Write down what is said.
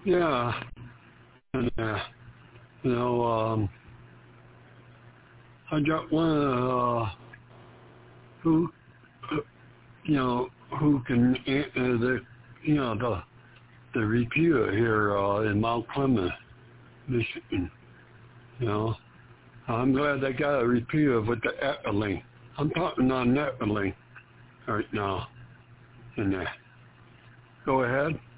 Yeah, and you know, I got one who, who can the reviewer here in Mount Clemens, Michigan. You know, I'm glad they got a reviewer with the Etterling. I'm talking on Etterling right now. And go ahead.